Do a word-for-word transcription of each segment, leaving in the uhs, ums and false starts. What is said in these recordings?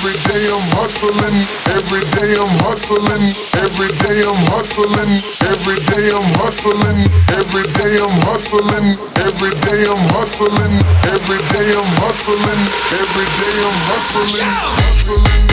Every day I'm hustling, every day I'm hustling, every day I'm hustling, every day I'm hustling, every day I'm hustling, every day I'm hustling, every day I'm hustling, every day I'm hustling, hustling.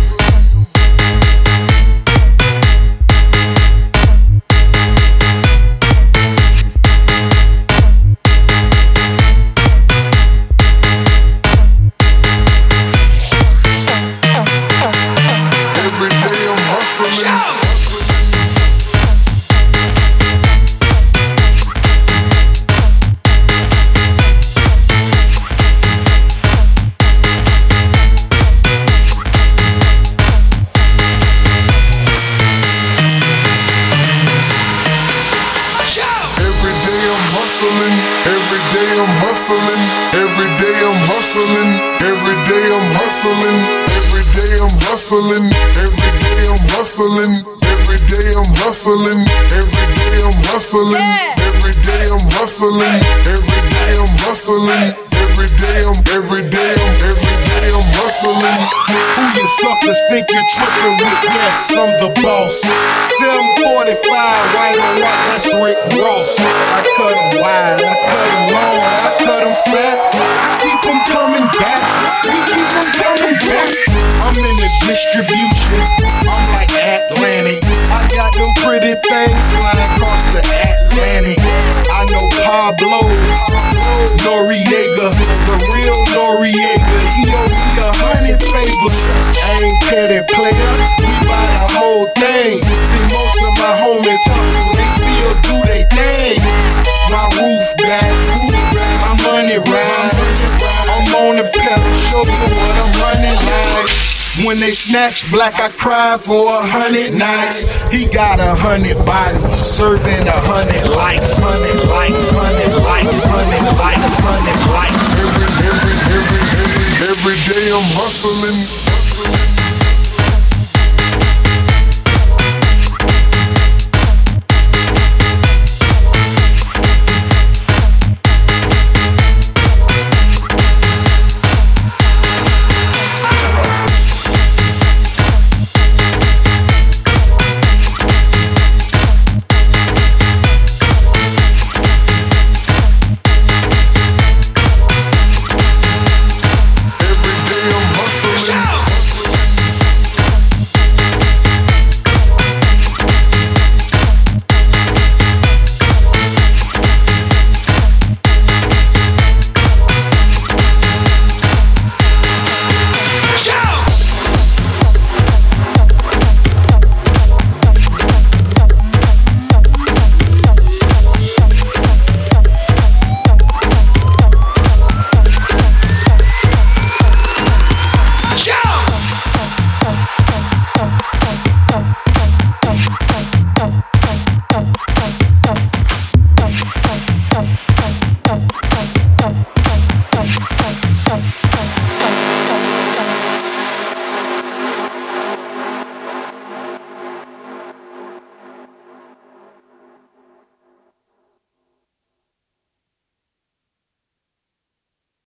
Every day I'm hustling, every day I'm hustling, every day I'm hustling, every day I'm hustling, every day I'm hustling, every day I'm hustling, every day I'm hustling, every day I'm hustling, every day I'm hustling, every day I'm, every day I'm, every day I'm hustling. Who you suckers think you're tripping with? Yes, I'm the boss. seven forty-five, white on white, that's Rick Ross. I cut him wide, I cut him long, I cut him fat. I keep him coming back, we keep him coming back. I'm in the distribution, I'm like Atlantic. I got them pretty things flying across the Atlantic. I know Pablo, Noriega, the real Noriega. He owe me a hundred favors. I ain't petty player, we buy the whole thing. See, most of my homies hustle, they still do they thing. My roof back, my money ride. I'm on the pedal, show you what I'm running like. When they snatch black, I cry for a hundred nights. He got a hundred bodies, serving a hundred lives. Hundred lives, hundred lives, hundred lives, hundred lives. Every, every, every, every, every day I'm hustling.